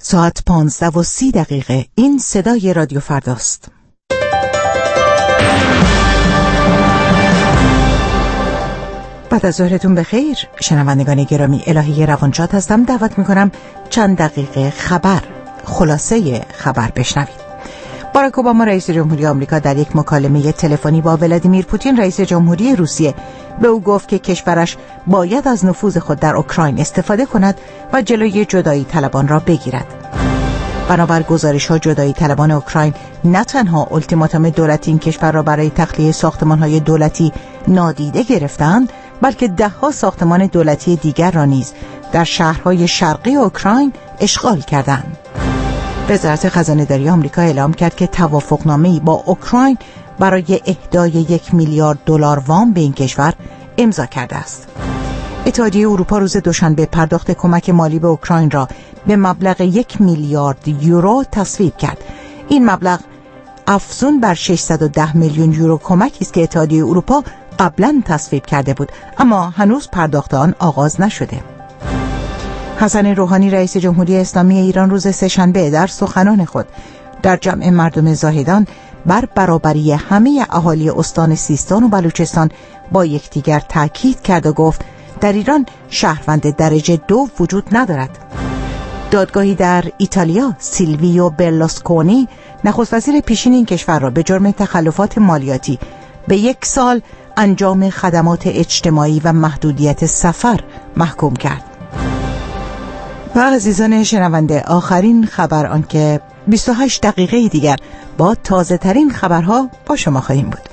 ساعت 15:30. این صدای رادیو فرداست. بعد از ظهرتون بخیر شنوندگان گرامی. الهی روانشاد هستم. دعوت میکنم چند دقیقه خلاصه خبر بشنوید. باراک اوباما رئیس جمهوری آمریکا در یک مکالمه تلفنی با ولادیمیر پوتین رئیس جمهوری روسیه به او گفت که کشورش باید از نفوذ خود در اوکراین استفاده کند و جلوی جدایی طلبان را بگیرد. بنابر گزارش‌ها جدایی طلبان اوکراین نه تنها التیماتوم دولتی این کشور را برای تخلیه ساختمان‌های دولتی نادیده گرفتند، بلکه ده‌ها ساختمان دولتی دیگر را نیز در شهرهای شرقی اوکراین اشغال کردند. وزارت خزانه‌داری آمریکا اعلام کرد که توافقنامه‌ای با اوکراین برای اهدای 1 میلیارد دلار وام به این کشور امضا کرده است. اتحادیه اروپا روز دوشنبه پرداخت کمک مالی به اوکراین را به مبلغ 1 میلیارد یورو تصویب کرد. این مبلغ افزون بر 610 میلیون یورو کمکی است که اتحادیه اروپا قبلا تصویب کرده بود، اما هنوز پرداخت آن آغاز نشده. حسن روحانی رئیس جمهوری اسلامی ایران روز سه‌شنبه در سخنان خود در جمع مردم زاهدان بر برابری همه اهالی استان سیستان و بلوچستان با یکدیگر تاکید کرد و گفت در ایران شهروند درجه 2 وجود ندارد. دادگاهی در ایتالیا سیلویو برلوسکونی نخست وزیر پیشین این کشور را به جرم تخلفات مالیاتی به 1 سال انجام خدمات اجتماعی و محدودیت سفر محکوم کرد. و عزیزان شنونده، آخرین خبر آنکه 28 دقیقه دیگر با تازه ترین خبرها با شما خواهیم بود.